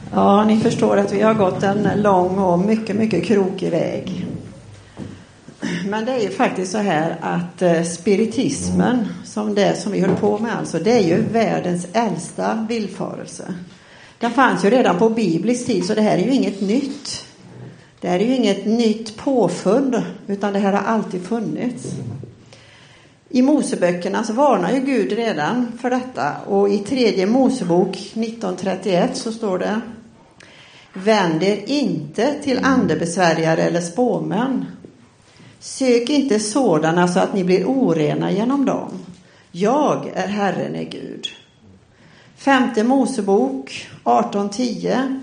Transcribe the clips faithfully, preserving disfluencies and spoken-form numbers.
Ja, ni förstår att vi har gått en lång och mycket, mycket krokig väg. Men det är ju faktiskt så här att spiritismen, som det som vi höll på med alltså, det är ju världens äldsta villfarelse. Den fanns ju redan på biblisk tid, så det här är ju inget nytt. Det här är ju inget nytt påfund, utan det här har alltid funnits. I Moseböckerna så varnar ju Gud redan för detta. Och i tredje Mosebok nitton trettioett så står det: vänd er inte till andebesvärjare eller spåmän. Sök inte sådana så att ni blir orena genom dem. Jag är Herren är Gud. Femte Mosebok arton tio.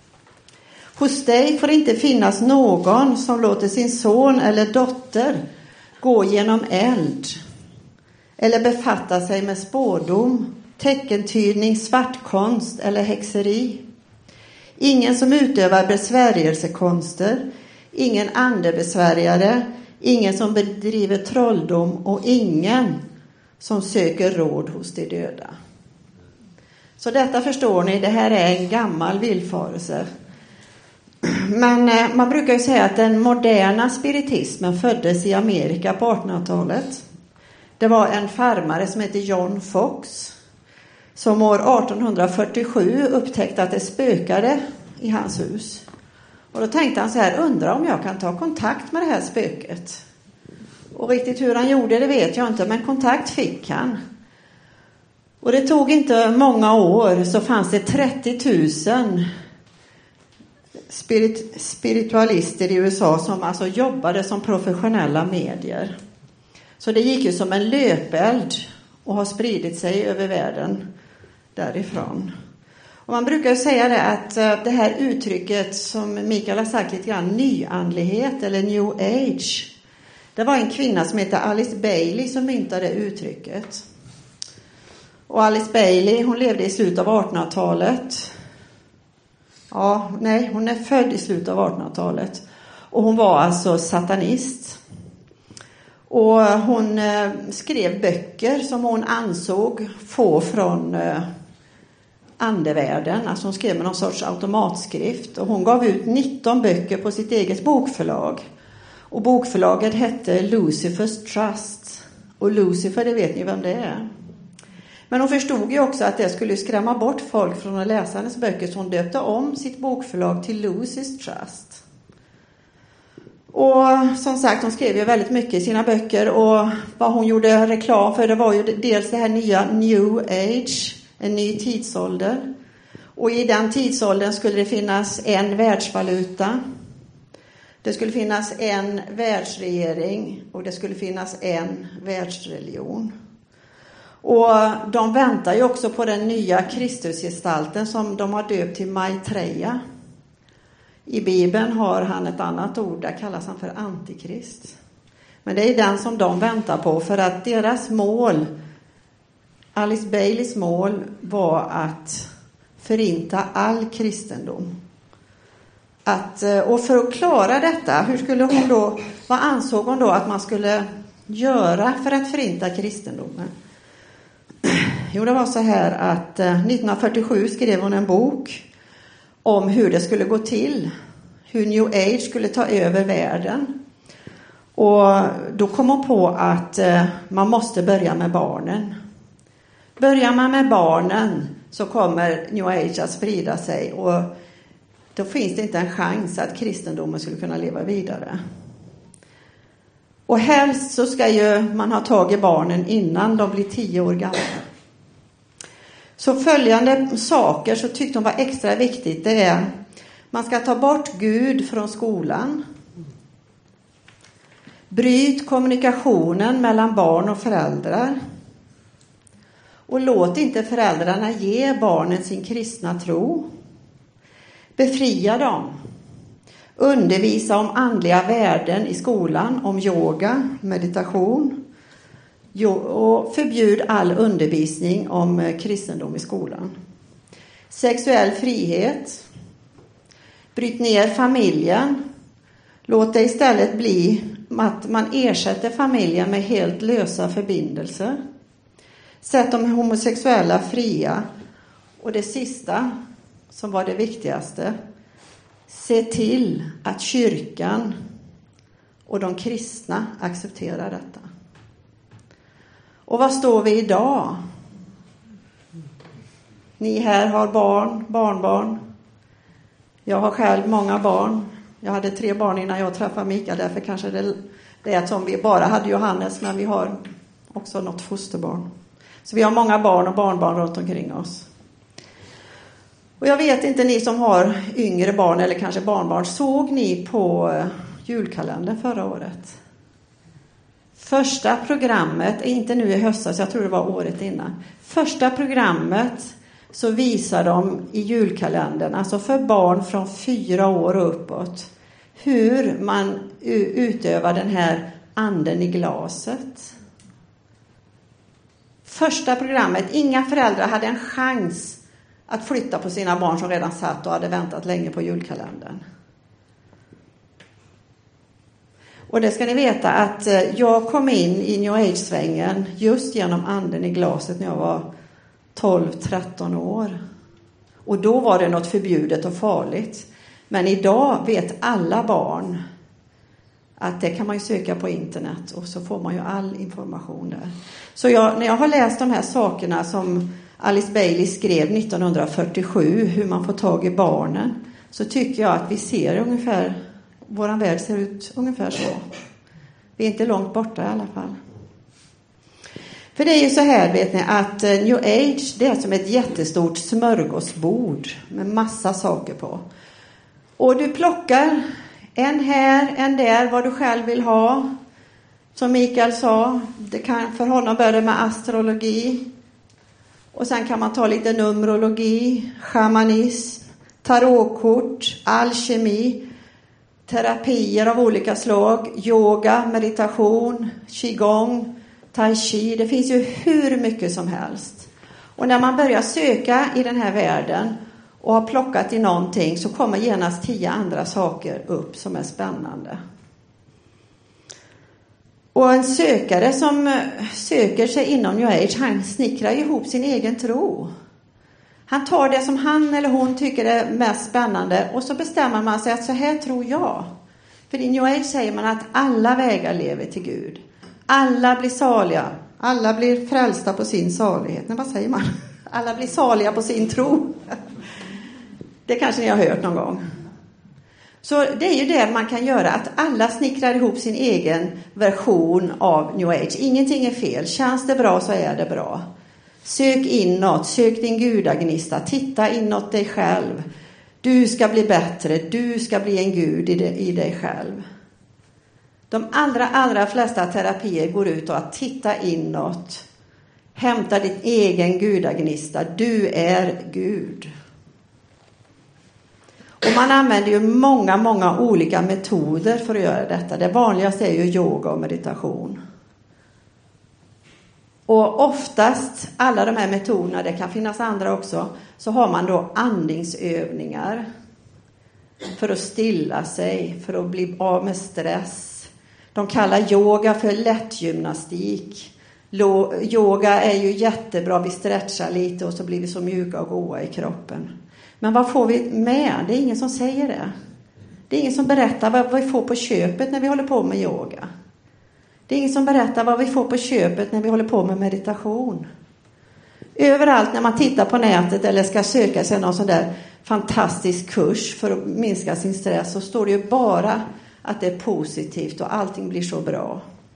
Hos dig får inte finnas någon som låter sin son eller dotter gå genom eld eller befatta sig med spådom, teckentydning, svartkonst eller häxeri. Ingen som utövar besvärjelsekonster, ingen andebesvärjare, ingen som bedriver trolldom och ingen som söker råd hos de döda. Så detta förstår ni, det här är en gammal villfarelse. Men eh, man brukar ju säga att den moderna spiritismen föddes i Amerika på artonhundratalet. Det var en farmare som heter John Fox som år arton fyrtiosju upptäckte att det spökade i hans hus. Och då tänkte han så här: undrar om jag kan ta kontakt med det här spöket. Och riktigt hur han gjorde det vet jag inte, men kontakt fick han. Och det tog inte många år så fanns det trettio tusen spirit, spiritualister i U S A som alltså jobbade som professionella medier. Så det gick ju som en löpeld och har spridit sig över världen därifrån. Och man brukar säga det att det här uttrycket som Mikael har sagt lite grann, nyandlighet eller new age. Det var en kvinna som heter Alice Bailey som myntade uttrycket. Och Alice Bailey, hon levde i slutet av artonhundratalet. Ja, nej, hon är född i slutet av artonhundratalet. Och hon var alltså satanist. Och hon eh, skrev böcker som hon ansåg få från eh, andevärlden. Alltså hon skrev med någon sorts automatskrift. Och hon gav ut nitton böcker på sitt eget bokförlag. Och bokförlaget hette Lucifer's Trust. Och Lucifer, det vet ni vem det är. Men hon förstod ju också att det skulle skrämma bort folk från att läsa hennes böcker. Så hon döpte om sitt bokförlag till Lucy's Trust. Och som sagt, hon skrev ju väldigt mycket i sina böcker. Och vad hon gjorde reklam för, det var ju dels det här nya New Age, en ny tidsålder. Och i den tidsåldern skulle det finnas en världsvaluta. Det skulle finnas en världsregering och det skulle finnas en världsreligion. Och de väntar ju också på den nya Kristusgestalten som de har döpt till Maitreya. I Bibeln har han ett annat ord, där kallas han för Antikrist. Men det är den som de väntar på, för att deras mål, Alice Baileys mål, var att förinta all kristendom. Att, och för att klara detta, hur skulle hon då, vad ansåg hon då att man skulle göra för att förinta kristendomen? Jo, det var så här att nitton fyrtiosju skrev hon en bok om hur det skulle gå till. Hur New Age skulle ta över världen. Och då kom hon på att man måste börja med barnen. Börjar man med barnen så kommer New Age att sprida sig. Och då finns det inte en chans att kristendomen skulle kunna leva vidare. Och helst så ska ju man ha tag i barnen innan de blir tio år gamla. Så följande saker så tyckte hon var extra viktigt. Det är: man ska ta bort Gud från skolan. Bryt kommunikationen mellan barn och föräldrar. Och låt inte föräldrarna ge barnen sin kristna tro. Befria dem. Undervisa om andliga värden i skolan, om yoga, meditation. Och förbjud all undervisning om kristendom i skolan. Sexuell frihet. Bryt ner familjen. Låt det istället bli att man ersätter familjen med helt lösa förbindelser. Sätt de homosexuella fria. Och det sista som var det viktigaste. Se till att kyrkan och de kristna accepterar detta. Och vad står vi idag? Ni här har barn, barnbarn. Jag har själv många barn. Jag hade tre barn innan jag träffade Mikael. Därför kanske det, det är som vi bara hade Johannes. Men vi har också något fosterbarn. Så vi har många barn och barnbarn runt omkring oss. Och jag vet inte, ni som har yngre barn eller kanske barnbarn. Såg ni på julkalendern förra året? Första programmet, inte nu i höstas, jag tror det var året innan. Första programmet så visar de i julkalendern, alltså för barn från fyra år och uppåt, hur man utövar den här anden i glaset. Första programmet, inga föräldrar hade en chans att flytta på sina barn som redan satt och hade väntat länge på julkalendern. Och det ska ni veta att jag kom in i New Age-svängen just genom anden i glaset när jag var tolv tretton år. Och då var det något förbjudet och farligt. Men idag vet alla barn att det kan man ju söka på internet och så får man ju all information där. Så jag, när jag har läst de här sakerna som Alice Bailey skrev nittonhundrafyrtiosju, hur man får tag i barnen, så tycker jag att vi ser ungefär, våran värld ser ut ungefär så. Vi är inte långt borta i alla fall. För det är ju så här, vet ni, att New Age, det är som ett jättestort smörgåsbord med massa saker på. Och du plockar en här, en där, vad du själv vill ha. Som Mikael sa, det kan för honom börja med astrologi. Och sen kan man ta lite numerologi, shamanism, tarotkort, alkemi, terapier av olika slag, yoga, meditation, qigong, tai chi. Det finns ju hur mycket som helst. Och när man börjar söka i den här världen och har plockat i någonting, så kommer genast tio andra saker upp som är spännande. Och en sökare som söker sig inom New Age, han snickrar ihop sin egen tro. Han tar det som han eller hon tycker är mest spännande och så bestämmer man sig att så här tror jag. För i New Age säger man att alla vägar leder till Gud. Alla blir saliga. Alla blir frälsta på sin salighet. Nej, vad säger man? Alla blir saliga på sin tro. Det kanske ni har hört någon gång. Så det är ju det man kan göra, att alla snickrar ihop sin egen version av New Age. Ingenting är fel. Känns det bra så är det bra. Sök inåt, sök din gudagnista, titta inåt dig själv. Du ska bli bättre, du ska bli en gud i, det, i dig själv. De allra, allra flesta terapier går ut på att titta inåt. Hämta din egen gudagnista, du är Gud. Och man använder ju många, många olika metoder för att göra detta. Det vanligaste är ju yoga och meditation. Och oftast, alla de här metoderna, det kan finnas andra också, så har man då andningsövningar för att stilla sig, för att bli av med stress. De kallar yoga för lättgymnastik. Yoga är ju jättebra, vi stretchar lite och så blir vi så mjuka och goa i kroppen. Men vad får vi med? Det är ingen som säger det. Det är ingen som berättar vad vi får på köpet när vi håller på med yoga. Det är ingen som berättar vad vi får på köpet när vi håller på med meditation. Överallt när man tittar på nätet eller ska söka sig någon sån där fantastisk kurs för att minska sin stress, så står det ju bara att det är positivt och allting blir så bra.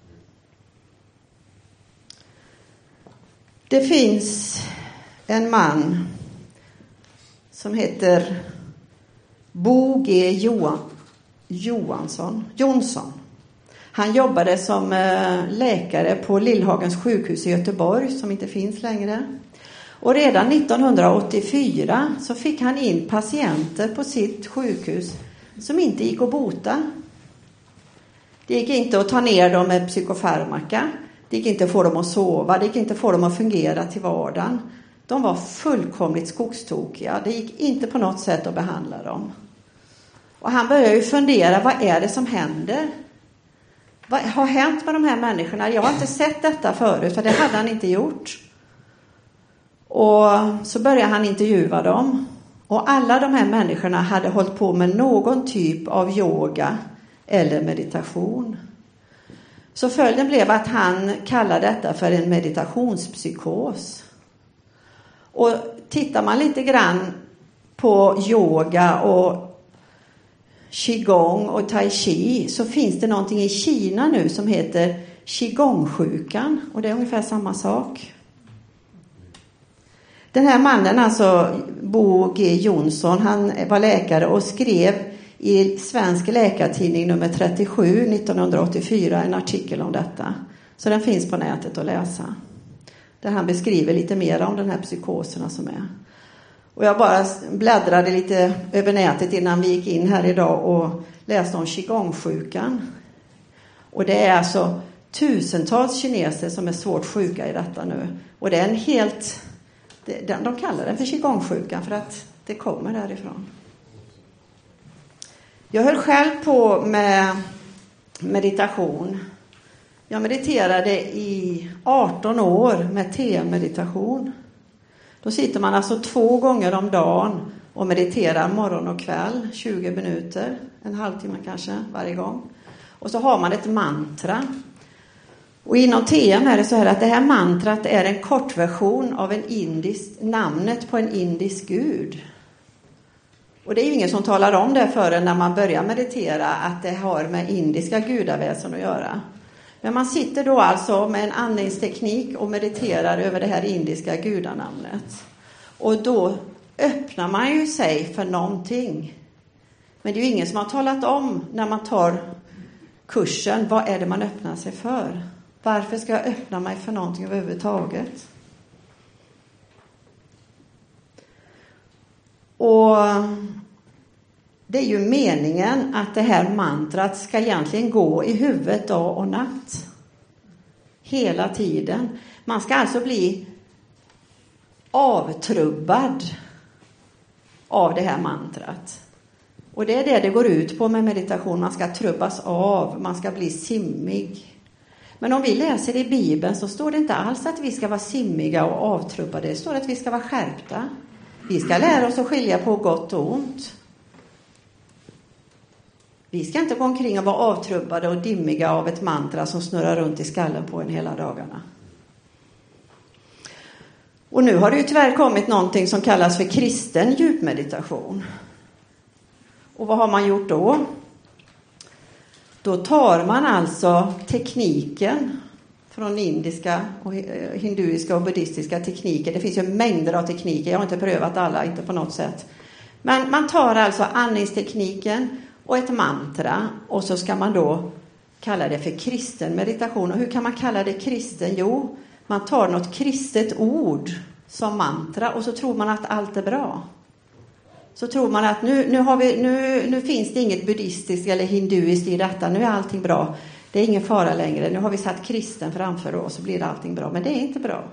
Det finns en man som heter Bo G. Johan, Johansson, Jonsson. Han jobbade som läkare på Lillhagens sjukhus i Göteborg, som inte finns längre. Och redan nittonhundraåttiofyra så fick han in patienter på sitt sjukhus som inte gick att bota. Det gick inte att ta ner dem med psykofarmaka. Det gick inte att få dem att sova. Det gick inte att få dem att fungera till vardagen. De var fullkomligt skogstokiga. Det gick inte på något sätt att behandla dem. Och han började ju fundera, vad är det som händer? Vad har hänt med de här människorna? Jag har inte sett detta förut, för det hade han inte gjort. Och så började han intervjua dem. Och alla de här människorna hade hållit på med någon typ av yoga eller meditation. Så följden blev att han kallade detta för en meditationspsykos. Och tittar man lite grann på yoga och qigong och tai chi, så finns det någonting i Kina nu som heter qigongsjukan, och det är ungefär samma sak. Den här mannen, alltså Bo G. Jonsson, han var läkare och skrev i Svensk läkartidning nummer trettiosju nittonhundraåttiofyra en artikel om detta. Så den finns på nätet att läsa. Där han beskriver lite mer om den här psykoserna som är. Och jag bara bläddrade lite över nätet innan vi gick in här idag och läste om qigongsjukan. Och det är alltså tusentals kineser som är svårt sjuka i detta nu. Och det är en helt... De kallar den för qigongsjukan för att det kommer därifrån. Jag höll själv på med meditation. Jag mediterade i arton år med T M-meditation. Då sitter man alltså två gånger om dagen och mediterar morgon och kväll, tjugo minuter, en halvtimme kanske varje gång. Och så har man ett mantra. Och inom T M är det så här att det här mantrat är en kortversion av en indisk, namnet på en indisk gud. Och det är ju ingen som talar om det förrän när man börjar meditera att det har med indiska gudaväsen att göra. Men man sitter då alltså med en andningsteknik och mediterar över det här indiska gudanamnet. Och då öppnar man ju sig för någonting. Men det är ju ingen som har talat om när man tar kursen, vad är det man öppnar sig för? Varför ska jag öppna mig för någonting överhuvudtaget? Och det är ju meningen att det här mantrat ska egentligen gå i huvudet dag och natt. Hela tiden. Man ska alltså bli avtrubbad av det här mantrat. Och det är det det går ut på med meditation. Man ska trubbas av, man ska bli simmig. Men om vi läser i Bibeln så står det inte alls att vi ska vara simmiga och avtrubbade. Det står att vi ska vara skärpta. Vi ska lära oss att skilja på gott och ont. Vi ska inte gå omkring och vara avtrubbade och dimmiga av ett mantra som snurrar runt i skallen på en hela dagarna. Och nu har det ju tyvärr kommit någonting som kallas för kristen djupmeditation. Och vad har man gjort då? Då tar man alltså tekniken från indiska och hinduiska och buddhistiska tekniker. Det finns ju mängder av tekniker. Jag har inte prövat alla, inte på något sätt. Men man tar alltså andningstekniken och ett mantra. Och så ska man då kalla det för kristen meditation. Och hur kan man kalla det kristen? Jo, man tar något kristet ord som mantra. Och så tror man att allt är bra. Så tror man att nu, nu, har vi, nu, nu finns det inget buddhistiskt eller hinduiskt i detta. Nu är allting bra. Det är ingen fara längre. Nu har vi satt kristen framför oss så blir allting bra. Men det är inte bra.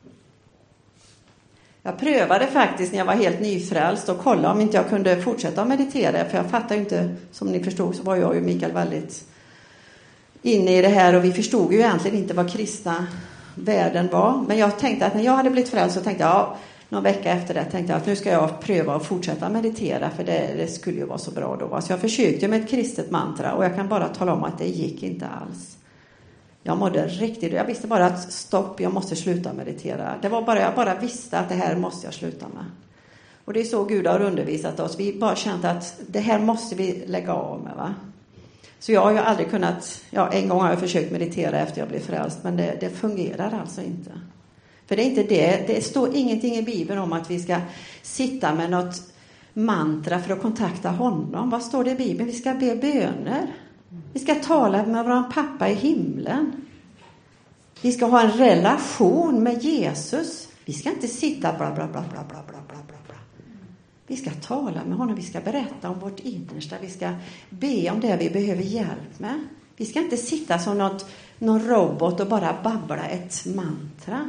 Jag prövade faktiskt när jag var helt nyfrälst och kolla om inte jag kunde fortsätta att meditera. För jag fattar ju inte, som ni förstod så var jag och Mikael väldigt inne i det här. Och vi förstod ju egentligen inte vad kristna världen var. Men jag tänkte att när jag hade blivit frälst så tänkte jag, ja, någon vecka efter det tänkte jag att nu ska jag pröva att fortsätta meditera. För det, det skulle ju vara så bra då. Så jag försökte med ett kristet mantra och jag kan bara tala om att det gick inte alls. Jag mådde riktigt, jag visste bara att stopp, jag måste sluta meditera. Det var bara, jag bara visste att det här måste jag sluta med. Och det är så Gud har undervisat oss. Vi bara kände att det här måste vi lägga av med, va? Så jag har ju aldrig kunnat, ja, en gång har jag försökt meditera efter jag blev frälst. Men det, det fungerar alltså inte. För det är inte det, det står ingenting i Bibeln om att vi ska sitta med något mantra för att kontakta honom. Vad står det i Bibeln? Vi ska be böner. Vi ska tala med vår pappa i himlen. Vi ska ha en relation med Jesus. Vi ska inte sitta bla bla bla bla bla bla bla bla. Vi ska tala med honom. Vi ska berätta om vårt innersta. Vi ska be om det vi behöver hjälp med. Vi ska inte sitta som något, någon robot och bara babbla ett mantra.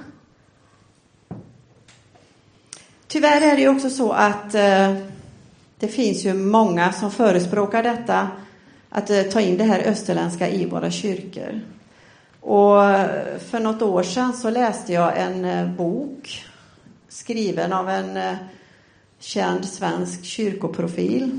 Tyvärr är det ju också så att eh, det finns ju många som förespråkar detta. Att eh, ta in det här österländska i våra kyrkor. Och för något år sedan så läste jag en eh, bok skriven av en eh, känd svensk kyrkoprofil.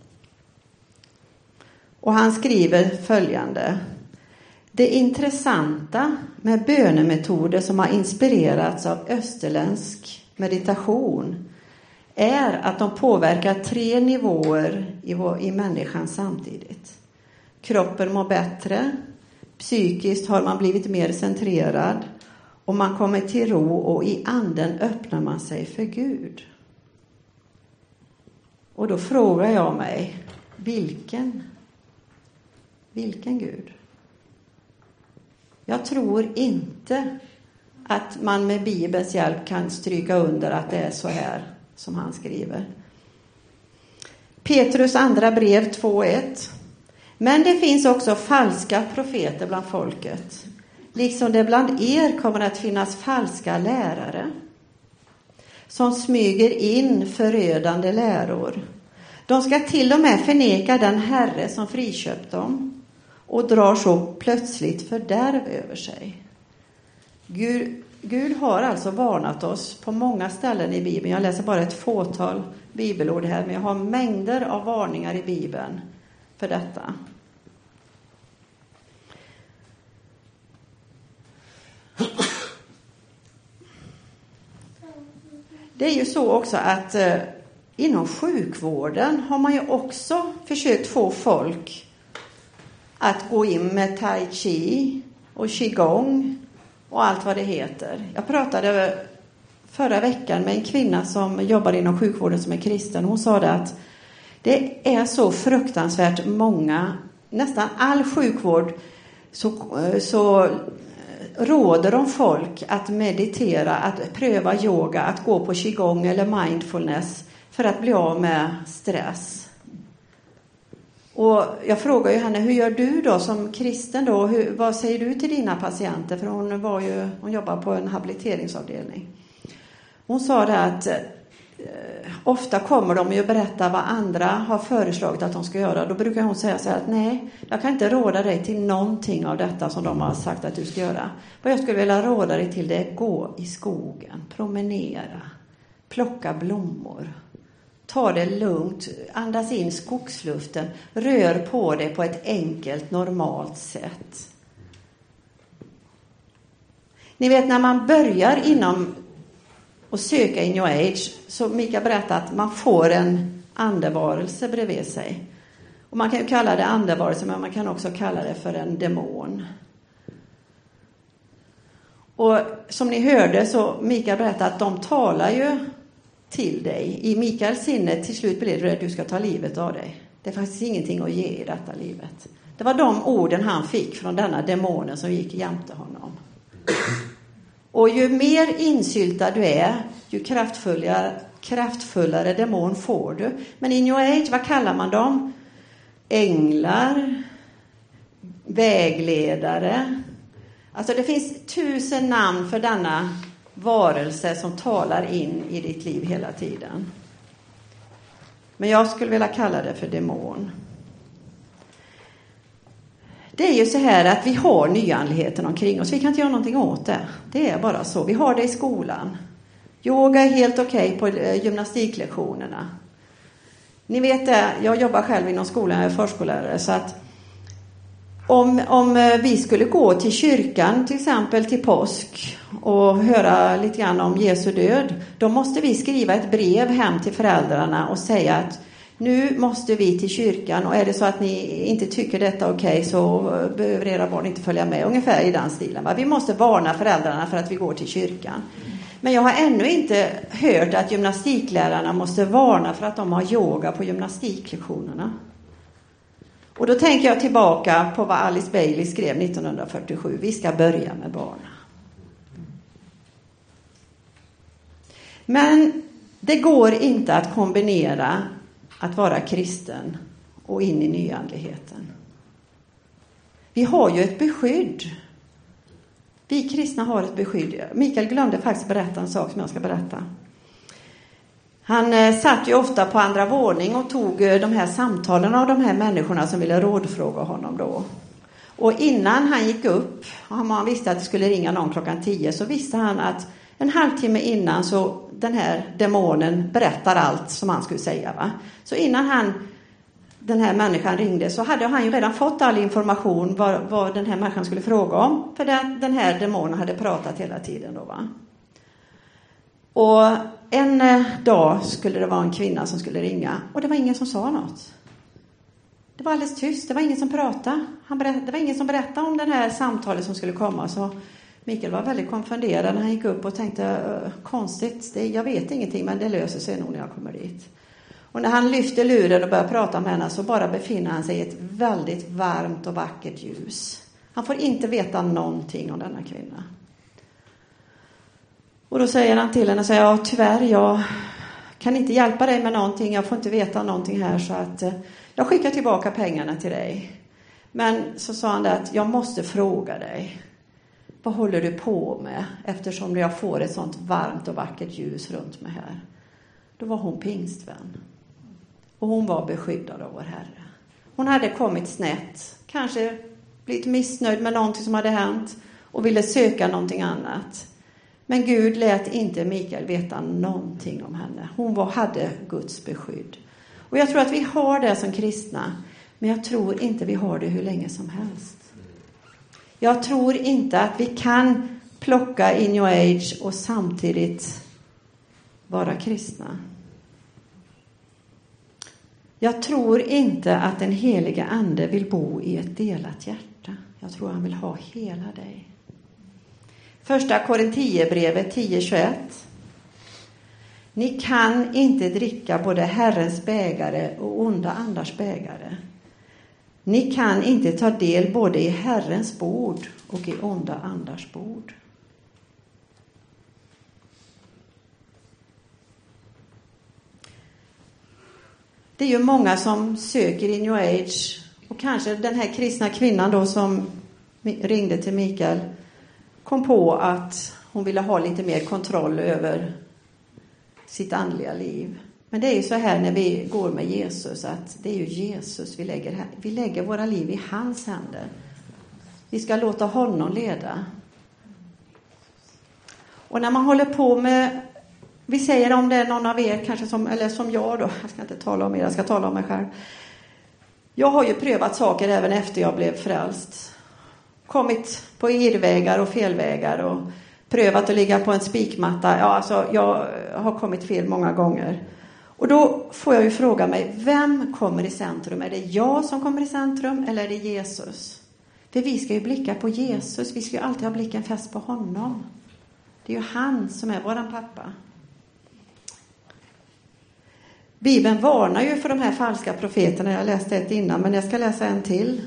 Och han skriver följande: det intressanta med bönemetoder som har inspirerats av österländsk meditation är att de påverkar tre nivåer i, vår, i människan samtidigt. Kroppen mår bättre, psykiskt har man blivit mer centrerad och man kommer till ro, och i anden öppnar man sig för Gud. Och då frågar jag mig, vilken? Vilken Gud? Jag tror inte att man med Bibelns hjälp kan stryka under att det är så här som han skriver. Petrus andra brev två ett. Men det finns också falska profeter bland folket, liksom det bland er kommer att finnas falska lärare som smyger in förödande läror. De ska till och med förneka den Herre som friköpt dem och drar så plötsligt fördärv över sig. Gud, Gud har alltså varnat oss på många ställen i Bibeln. Jag läser bara ett fåtal bibelord här, men jag har mängder av varningar i Bibeln för detta. Det är ju så också att eh, inom sjukvården har man ju också försökt få folk att gå in med tai chi och qigong och allt vad det heter. Jag pratade förra veckan med en kvinna som jobbar inom sjukvården som är kristen. Hon sa det att det är så fruktansvärt många, nästan all sjukvård så, så råder de folk att meditera, att pröva yoga, att gå på qigong eller mindfulness för att bli av med stress. Och jag frågar ju henne, hur gör du då som kristen då? Hur, vad säger du till dina patienter? För hon var ju, hon jobbar på en habiliteringsavdelning. Hon sa det att eh, ofta kommer de ju att berätta vad andra har föreslagit att de ska göra. Då brukar hon säga så här att nej, jag kan inte råda dig till någonting av detta som de har sagt att du ska göra. Vad jag skulle vilja råda dig till det är gå i skogen, promenera, plocka blommor. Ta det lugnt, andas in skogsluften, rör på det på ett enkelt, normalt sätt. Ni vet, när man börjar inom och söka i New Age, så Mika berättar att man får en andevarelse bredvid sig. Och man kan ju kalla det andevarelse, men man kan också kalla det för en demon. Och som ni hörde så Mika berättar att de talar ju till dig. I Mikaels sinne till slut blir det att du ska ta livet av dig. Det är faktiskt ingenting att ge i detta livet. Det var de orden han fick från denna demonen som gick jämte honom. Och ju mer insyltad du är, ju kraftfullare, kraftfullare demon får du. Men i New Age, vad kallar man dem? Änglar, vägledare. Alltså det finns tusen namn för denna varelse som talar in i ditt liv hela tiden. Men jag skulle vilja kalla det för demon. Det är ju så här att vi har nyandligheten omkring oss. Vi kan inte göra någonting åt det. Det är bara så. Vi har det i skolan. Yoga är helt okej på gymnastiklektionerna. Ni vet det, jag jobbar själv inom skolan, jag är förskollärare, så att Om, om vi skulle gå till kyrkan till exempel till påsk och höra lite grann om Jesu död, då måste vi skriva ett brev hem till föräldrarna och säga att nu måste vi till kyrkan, och är det så att ni inte tycker detta okej okay, så behöver era barn inte följa med, ungefär i den stilen. Va? Vi måste varna föräldrarna för att vi går till kyrkan. Men jag har ännu inte hört att gymnastiklärarna måste varna för att de har yoga på gymnastiklektionerna. Och då tänker jag tillbaka på vad Alice Bailey skrev nittonhundrafyrtiosju. Vi ska börja med barnen. Men det går inte att kombinera att vara kristen och in i nyandligheten. Vi har ju ett beskydd. Vi kristna har ett beskydd. Mikael glömde faktiskt berätta en sak som jag ska berätta. Han eh, satt ju ofta på andra våning och tog eh, de här samtalen av de här människorna som ville rådfråga honom då. Och innan han gick upp, och han visste att det skulle ringa någon klockan tio, så visste han att en halvtimme innan så den här demonen berättar allt som han skulle säga. Va? Så innan han, den här människan ringde så hade han ju redan fått all information vad, vad den här människan skulle fråga om. För den, den här demonen hade pratat hela tiden då. Va? Och en dag skulle det vara en kvinna som skulle ringa. Och det var ingen som sa något. Det var alldeles tyst. Det var ingen som pratade. Han berätt, det var ingen som berättade om den här samtalet som skulle komma. Så Mikael var väldigt konfunderad när han gick upp och tänkte, konstigt, det, jag vet ingenting men det löser sig nog när jag kommer dit. Och när han lyfte luren och började prata med henne så bara befinner han sig i ett väldigt varmt och vackert ljus. Han får inte veta någonting om denna kvinna. Och då säger han till henne, säger, ja tyvärr, jag kan inte hjälpa dig med någonting, jag får inte veta någonting här så att jag skickar tillbaka pengarna till dig. Men så sa han det att jag måste fråga dig. Vad håller du på med eftersom jag får ett sånt varmt och vackert ljus runt mig här? Då var hon pingstvän. Och hon var beskyddad av vår Herre. Hon hade kommit snett. Kanske blivit missnöjd med någonting som hade hänt. Och ville söka någonting annat. Men Gud lät inte Mikael veta någonting om henne. Hon var, hade Guds beskydd. Och jag tror att vi har det som kristna. Men jag tror inte vi har det hur länge som helst. Jag tror inte att vi kan plocka in New Age och samtidigt vara kristna. Jag tror inte att den heliga ande vill bo i ett delat hjärta. Jag tror han vill ha hela dig. Första Korintierbrevet tio tjugoett. Ni kan inte dricka både Herrens bägare och onda andars bägare. Ni kan inte ta del både i Herrens bord och i onda andars bord. Det är ju många som söker i New Age. Och kanske den här kristna kvinnan då som ringde till Mikael kom på att hon ville ha lite mer kontroll över sitt andliga liv. Men det är ju så här när vi går med Jesus att det är ju Jesus vi lägger här. Vi lägger våra liv i hans händer. Vi ska låta honom leda. Och när man håller på med, vi säger om det är någon av er kanske som, eller som jag då, jag ska inte tala om er, jag ska tala om mig själv. Jag har ju prövat saker även efter jag blev frälst. Kommit på irrvägar och felvägar och prövat att ligga på en spikmatta. Ja, alltså jag har kommit fel många gånger. Och då får jag ju fråga mig, vem kommer i centrum? Är det jag som kommer i centrum eller är det Jesus? För vi ska ju blicka på Jesus. Vi ska ju alltid ha blicken fäst på honom. Det är ju han som är våran pappa. Bibeln varnar ju för de här falska profeterna. Jag läste ett innan, men jag ska läsa en till.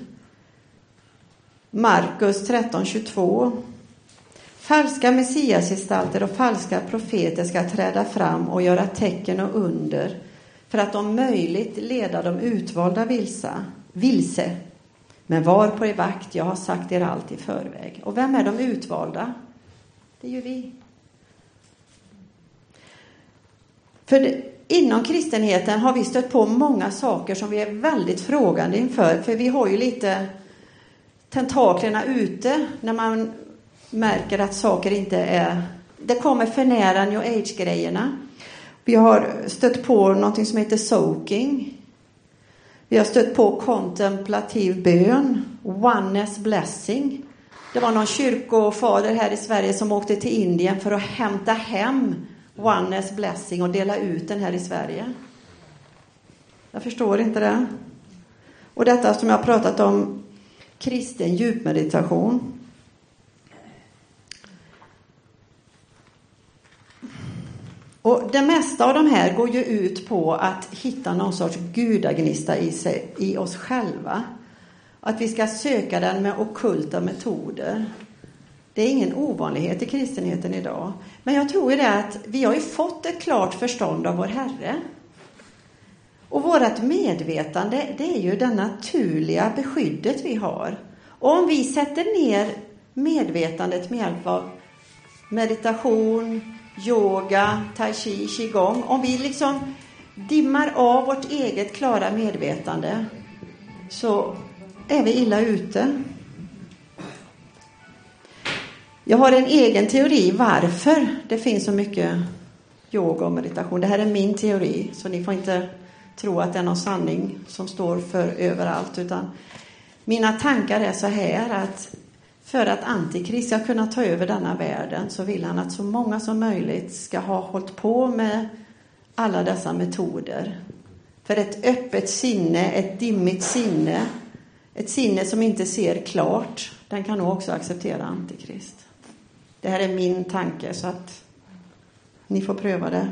Markus tretton tjugotvå. Falska messiasgestalter och falska profeter ska träda fram och göra tecken och under för att om möjligt leda de utvalda vilsa, vilse. Men var på er vakt, jag har sagt er allt i förväg. Och vem är de utvalda? Det är ju vi. För det, inom kristenheten har vi stött på många saker som vi är väldigt frågande inför. För vi har ju lite tentaklerna ute när man märker att saker inte är, det kommer för nära New Age-grejerna. Vi har stött på någonting som heter soaking. Vi har stött på kontemplativ bön, oneness blessing. Det var någon kyrkofader här i Sverige som åkte till Indien för att hämta hem oneness blessing och dela ut den här i Sverige. Jag förstår inte det. Och detta som jag har pratat om, kristen djupmeditation. Och det mesta av de här går ju ut på att hitta någon sorts gudagnista i, sig, i oss själva. Att vi ska söka den med ockulta metoder. Det är ingen ovanlighet i kristenheten idag. Men jag tror ju det att vi har ju fått ett klart förstånd av vår Herre. Och vårt medvetande, det är ju det naturliga beskyddet vi har. Och om vi sätter ner medvetandet med hjälp av meditation, yoga, tai chi, qigong. Om vi liksom dimmar av vårt eget klara medvetande så är vi illa ute. Jag har en egen teori varför det finns så mycket yoga och meditation. Det här är min teori, så ni får inte tro att det är någon sanning som står för överallt, utan mina tankar är så här att för att Antikrist ska kunna ta över denna världen så vill han att så många som möjligt ska ha hållit på med alla dessa metoder. För ett öppet sinne, ett dimmigt sinne, ett sinne som inte ser klart, den kan nog också acceptera Antikrist. Det här är min tanke, så att ni får pröva det.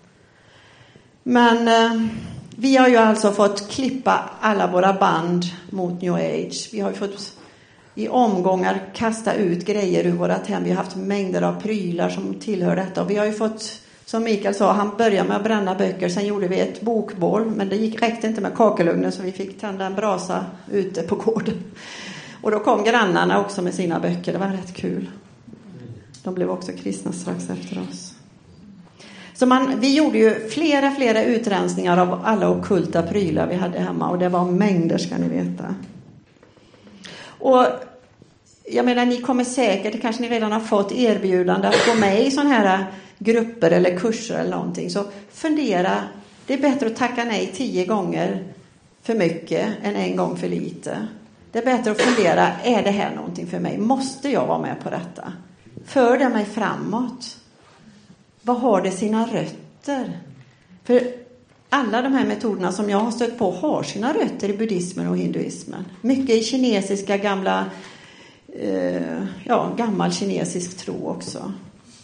Men eh, vi har ju alltså fått klippa alla våra band mot New Age. Vi har ju fått i omgångar kasta ut grejer ur vårat hem. Vi har haft mängder av prylar som tillhör detta. Och vi har ju fått, som Mikael sa, han började med att bränna böcker. Sen gjorde vi ett bokbål. Men det gick, räckte inte med kakelugnen, så vi fick tända en brasa ute på gården. Och då kom grannarna också med sina böcker. Det var rätt kul. De blev också kristna strax efter oss. Så man, vi gjorde ju flera, flera utrensningar av alla ockulta prylar vi hade hemma. Och det var mängder, ska ni veta. Och jag menar, ni kommer säkert, det kanske ni redan har fått erbjudande att gå med i sådana här grupper eller kurser eller någonting. Så fundera, det är bättre att tacka nej tio gånger för mycket än en gång för lite. Det är bättre att fundera, är det här någonting för mig? Måste jag vara med på detta? För det mig framåt? Vad har det sina rötter? För alla de här metoderna som jag har stött på har sina rötter i buddhismen och hinduismen. Mycket i kinesiska gamla, eh, ja, gammal kinesisk tro också.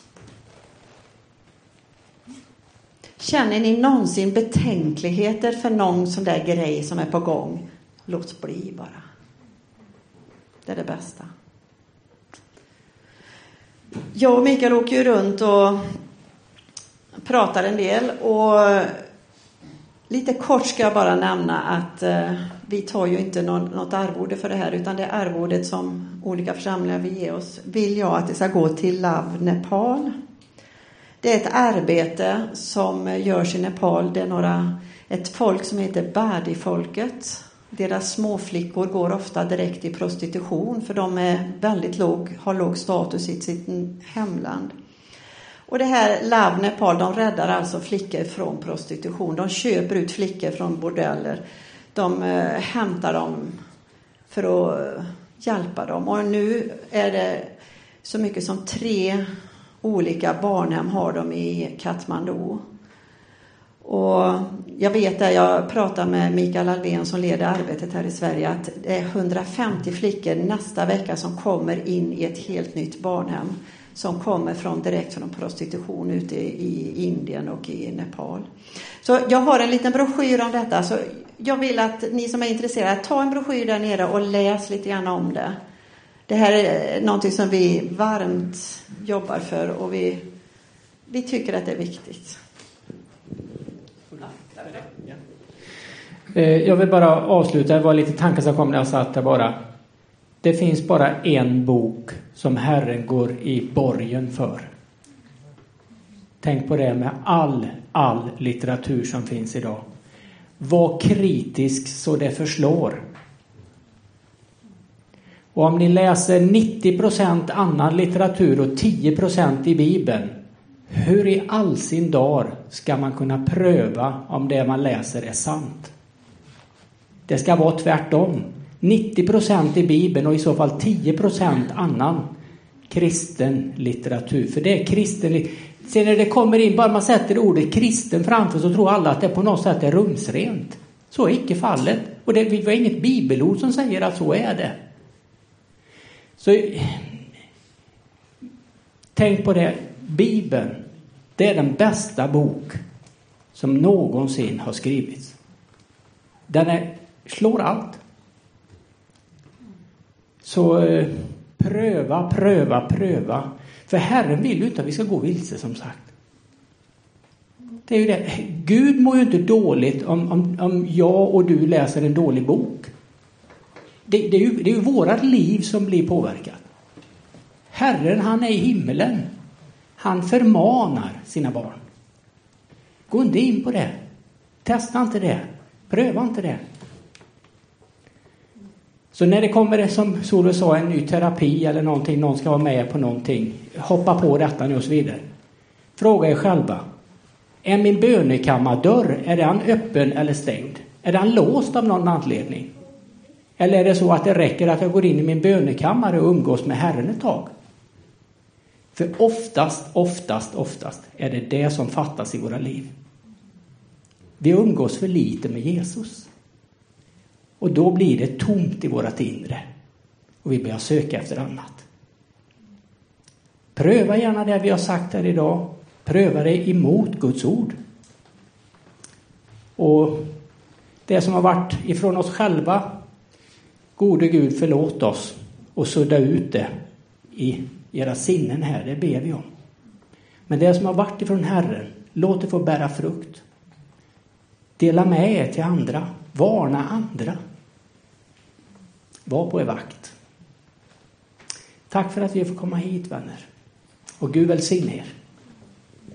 Känner ni någonsin betänkligheter för någon sån där grej som är på gång? Låt bli bara. Det är det bästa. Jag och Mikael åker ju runt och pratar en del, och lite kort ska jag bara nämna att eh, vi tar ju inte någon, något arvode för det här, utan det är arvodet som olika församlingar vill ge oss. Vill jag att det ska gå till Love Nepal. Det är ett arbete som görs i Nepal. Det är några, ett folk som heter Badi-folket. Deras småflickor går ofta direkt i prostitution, för de är väldigt låg, har låg status i sitt hemland. Och det här Love Nepal, de räddar alltså flickor från prostitution. De köper ut flickor från bordeller. De eh, hämtar dem för att eh, hjälpa dem. Och nu är det så mycket som tre olika barnhem har de i Kathmandu. Och jag vet att jag pratar med Mikael Alvén som leder arbetet här i Sverige, att det är hundrafemtio flickor nästa vecka som kommer in i ett helt nytt barnhem. Som kommer från direkt från prostitution ute i Indien och i Nepal. Så jag har en liten broschyr om detta. Så jag vill att ni som är intresserade, ta en broschyr där nere och läs lite grann om det. Det här är någonting som vi varmt jobbar för, och vi, vi tycker att det är viktigt. Jag vill bara avsluta, det var lite tankar som kom när jag satt där bara. Det finns bara en bok som Herren går i borgen för. Tänk på det med all, all litteratur som finns idag. Var kritisk så det förslår. Och om ni läser nittio procent annan litteratur och tio procent i Bibeln, hur i all sin dar ska man kunna pröva om det man läser är sant? Det ska vara tvärtom. nittio procent i Bibeln och i så fall tio procent annan kristen litteratur. För det är kristen litteratur. Sen när det kommer in, bara man sätter ordet kristen framför, så tror alla att det på något sätt är rumsrent. Så är icke fallet. Och det var inget bibelord som säger att så är det. Så tänk på det. Bibeln, det är den bästa bok som någonsin har skrivits. Den är, slår allt. Så eh, pröva, pröva, pröva. För Herren vill ju inte att vi ska gå vilse, som sagt. Det är ju det. Gud mår ju inte dåligt om, om, om jag och du läser en dålig bok. Det, det, är ju, det är ju vårat liv som blir påverkat. Herren, han är i himmelen. Han förmanar sina barn. Gå inte in på det. Testa inte det. Pröva inte det. Så när det kommer, som Solveig sa, en ny terapi eller någonting, någon ska vara med på någonting, hoppa på detta nu och så vidare. Fråga er själva, Är min bönekammardörr, är den öppen eller stängd? Är den låst av någon anledning? Eller är det så att det räcker att jag går in i min bönekammare och umgås med Herren ett tag? För oftast, oftast, oftast är det det som fattas i våra liv. Vi umgås för lite med Jesus. Och då blir det tomt i vårat inre. Och vi börjar söka efter annat. Pröva gärna det vi har sagt här idag. Pröva det emot Guds ord. Och det som har varit ifrån oss själva, gode Gud förlåt oss och sudda ut det i era sinnen här, det ber vi om. Men det som har varit ifrån Herren, låt det få bära frukt. Dela med er till andra, varna andra. Var på er vakt. Tack för att vi får komma hit, vänner. Och Gud välsigne er.